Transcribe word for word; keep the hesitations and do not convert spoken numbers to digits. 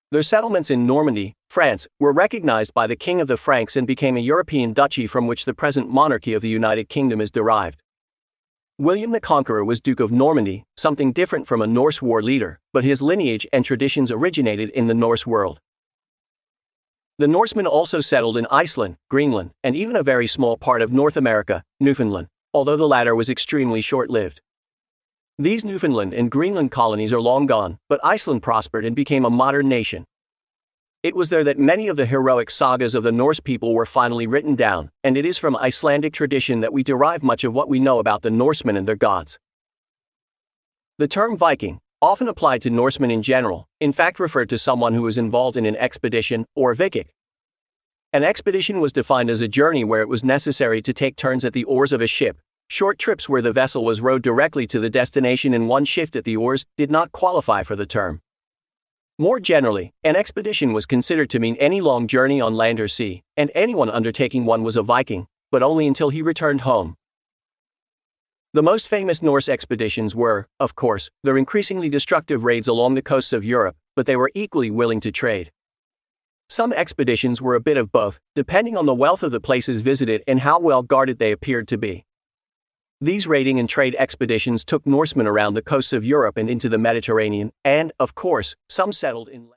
Their settlements in Normandy, France, were recognized by the King of the Franks and became a European duchy from which the present monarchy of the United Kingdom is derived. William the Conqueror was Duke of Normandy, something different from a Norse war leader, but his lineage and traditions originated in the Norse world. The Norsemen also settled in Iceland, Greenland, and even a very small part of North America, Newfoundland, although the latter was extremely short-lived. These Newfoundland and Greenland colonies are long gone, but Iceland prospered and became a modern nation. It was there that many of the heroic sagas of the Norse people were finally written down, and it is from Icelandic tradition that we derive much of what we know about the Norsemen and their gods. The term Viking, often applied to Norsemen in general, in fact referred to someone who was involved in an expedition, or vikik. An expedition was defined as a journey where it was necessary to take turns at the oars of a ship. Short trips where the vessel was rowed directly to the destination in one shift at the oars did not qualify for the term. More generally, an expedition was considered to mean any long journey on land or sea, and anyone undertaking one was a Viking, but only until he returned home. The most famous Norse expeditions were, of course, their increasingly destructive raids along the coasts of Europe, but they were equally willing to trade. Some expeditions were a bit of both, depending on the wealth of the places visited and how well guarded they appeared to be. These raiding and trade expeditions took Norsemen around the coasts of Europe and into the Mediterranean, and, of course, some settled in